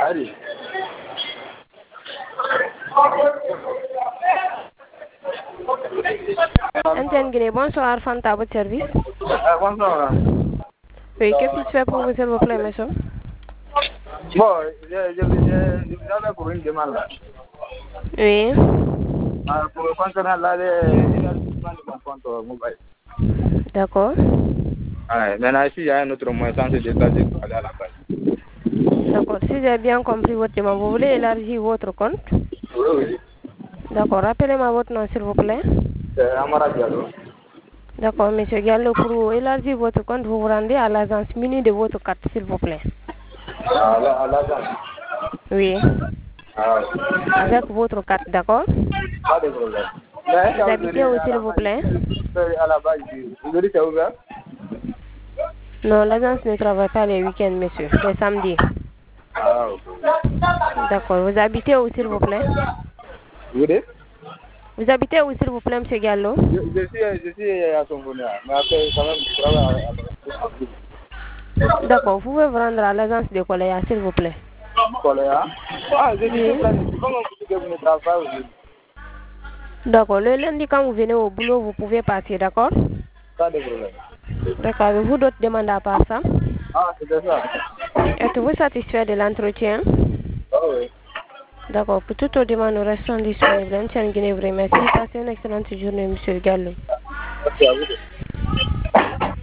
Allez. Antenne Guinée, bonsoir, Fanta, à votre service. Bonsoir. Oui, que puis-je faire pour vous, s'il vous plaît, monsieur? Bon, je vous avais pour une demande là. Oui. Pour concernant l'élargissement de mon compte mobile. D'accord. Maintenant, ici, il y a un autre moyen sans se déplacer pour aller à la base. D'accord. Si j'ai bien compris votre demande, vous voulez élargir votre compte? Oui. D'accord. Rappelez-moi votre nom, s'il vous plaît. C'est Amara Diallo. D'accord, monsieur Gallo, pour élargir votre compte, vous vous rendez à l'agence munie de votre carte, s'il vous plaît. À l'agence. Oui. Avec votre carte, d'accord? Pas de problème. Vous habitez où, s'il vous plaît? À la base, aujourd'hui, c'est ouvert? Non, l'agence ne travaille pas les week-ends, monsieur, les samedis. Ok. D'accord. Vous habitez où, s'il vous plaît? Vous dites? Vous habitez où, s'il vous plaît, monsieur Gallo? Je suis à Songonia, mais après, quand même, je travaille à D'accord. Vous pouvez vous rendre à l'agence de Coléa, s'il vous plaît. Coléa? Je suis Oui. planifié. Comment vous dites que vous ne travaillez pas aujourd'hui? D'accord. Le lundi, quand vous venez au boulot, vous pouvez partir, d'accord? Pas de problème. D'accord. Avez-vous d'autres demandes à part ça? C'était ça. Êtes-vous satisfait de l'entretien? Oui. D'accord. Pour toutes vos demandes, nous restons disponibles. Merci, Guinée, merci. Passez une excellente journée, monsieur Gallo. Merci à vous.